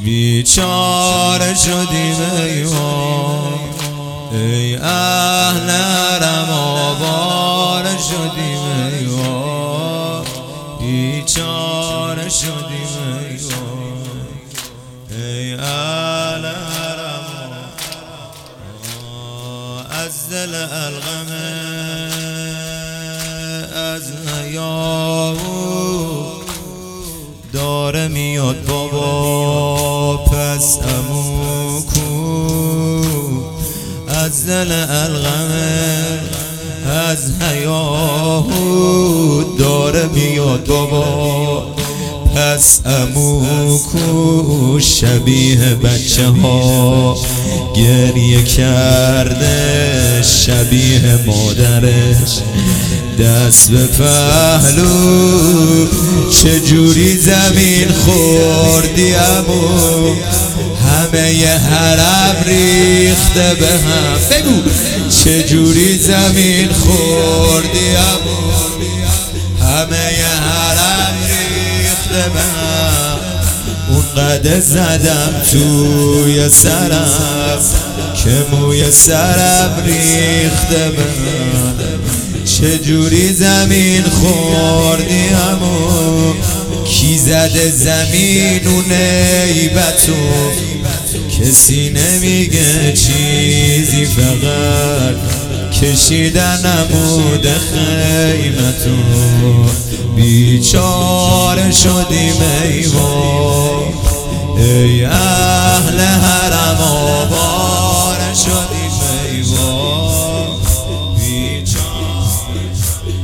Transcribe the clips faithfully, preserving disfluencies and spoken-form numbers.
بیچاره شدیم ایوان، ای اهل حرم آواره شدیم ایوان، بیچاره شدیم ایوان، ای اهل حرم از دل الغمه از حیا داره میاد بابا، پس عمو کو از دل الغمه از حیا داره میاد بابا، پس عمو کو شبیه بچه ها گریه کرده، شبیه مادرش دست به پهلو، چجوری زمین خوردی عمو، همه ی حرم ریخته به هم، بگو چجوری زمین خوردی عمو، همه ی حرم ریخته به هم، اونقدر زدم توی سرم که موی سرم ریخته به هم، چجوری زمین خوردی عمو، کی زده زمین و نیبتو، کسی نمیگه چیزی، فقط کشیدن عمود خیمتو، بیچاره شدیم ایوان، ای اهل حرم آواره شدیم ایوان، بیچاره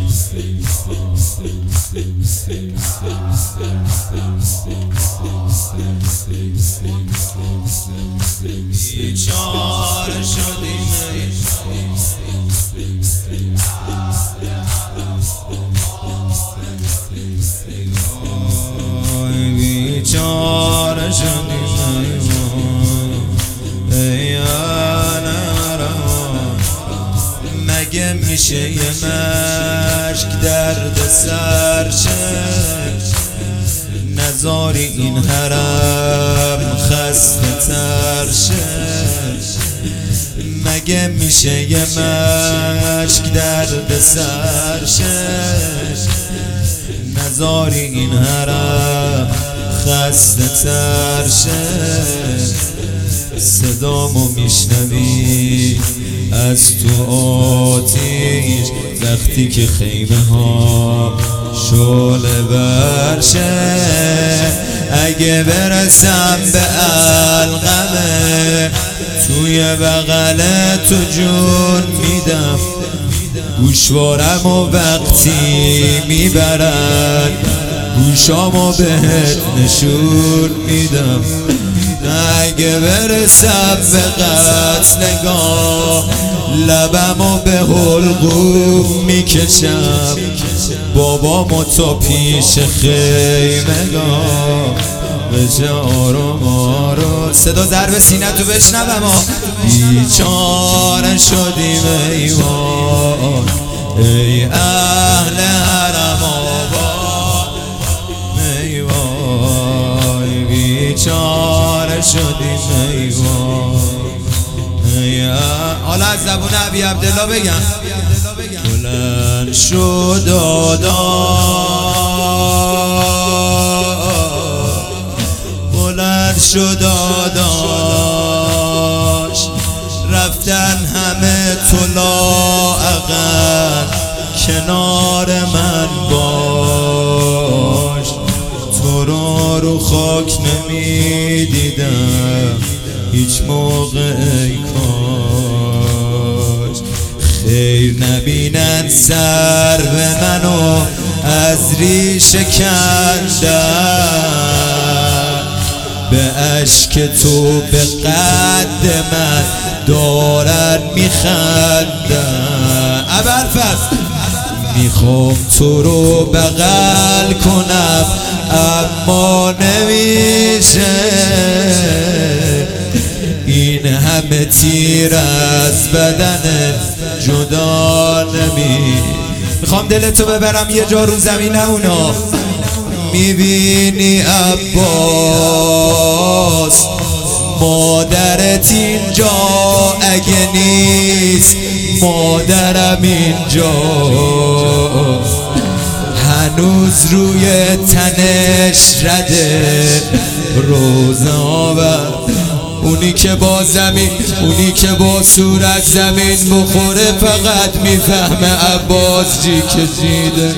بیچاره شدیم بیچاره شدیم ای آناران، مگه میشه یه مشک درد سرشه، نذاری این حرم خسته ترشه، مگه میشه یه مشک درد سرشه، نذاری این حرم خسته ترشه، صدامو میشنوی از تو آتیش وقتی که خیمه ها شعله برشه، اگه برسم به القمه توی بغل تو جون میدم، گوشوارم و وقتی میبرن گوشامو بهت نشون میدم، اگه برسم به قتلگاه لبمو به حلقوم میکشم، بابامو تا پیش خیمگاه بشه آروم آروم، صدا ضرب سینه تو بشنوم ها، بیچاره شدیم ایوان، ای اهل حرم آباد ایوان، بیچاره شدیم ایوان، ای حالا از زبون ابی عبدالله بگم، بلند شد بلند شد داداش، رفتن همه تو لااقل، کنار من باش، تو رو رو خاک نمیدیدم هیچ موقع ای کاش، خیر نبینن سر به منو از ریشه کندن، به اشک تو به قد من دارن میخندن، ابوالفضل میخوام تو رو بغل کنم اما نمیشه، این همه تیر از بدن جدا نمی، میخوام دلتو ببرم یه جا رو زمین اونا، میبینی عباس مادرت اینجا اگه نیست مادرم اینجا هنوز روی تنش رده روزه آور اونی که با زمین اونی که با صورت زمین بخوره فقط میفهمه عباس جی که جیده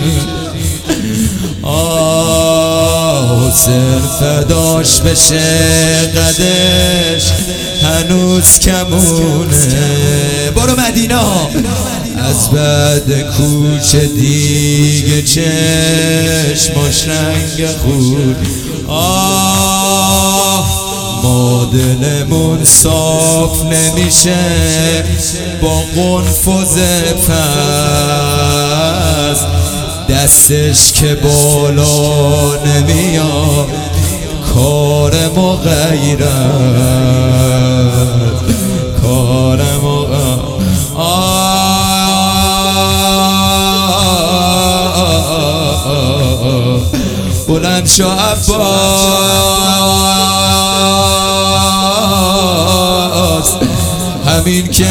آه حسین فداش بشه قدش هنوز کمونه برو مدینه از بعد کوچه دیگه چشماش رنگ خود آه ما دلمون صاف نمیشه با قنفذ پس دستش که بالا نمیاد کار مغیرت کار مغیرت بلند شو عباس همین که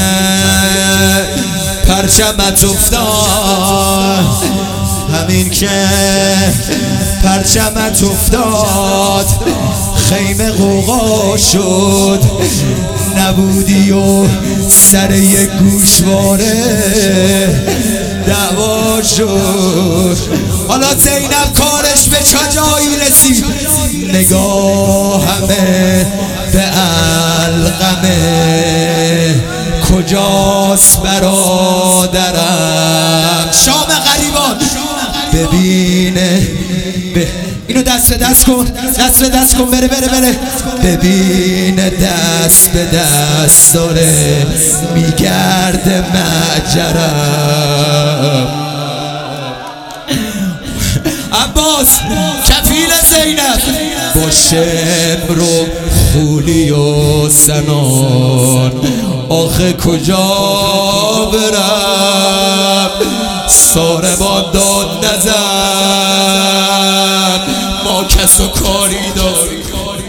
پرچمت افتاد همین که پرچمت افتاد خیمه غوغا شد نبودی و سر یک گوشواره دعوا شد حالا زینب کارش به کجایی رسید نگاه همه به علقمه کجاست برادرم شام غریبان ببینه به اینو دست به دست کن دست به دست کن بره بره بره ببینه دست به دست داره میگرده مجرم عباس کفیل زینب با شمر و خولی و سنان آخه کجا برم ساربان داد نزن ما کس و کاری داریم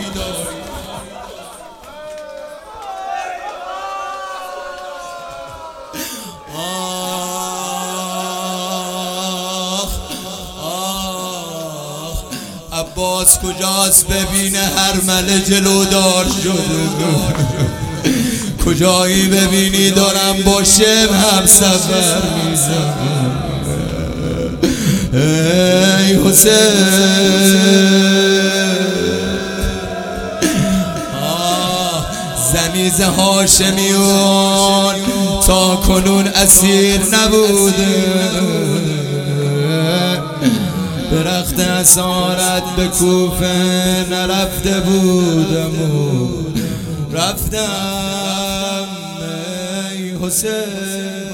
عباس کجاست ببینه هرمله جلودار شده کجایی ببینی دارم با شم هم سفر میزنم ای حسین زمیز هاشمیون تا کنون اسیر نبوده درخت اسارت به کوفه نرفته بودم و رفتم ای حسین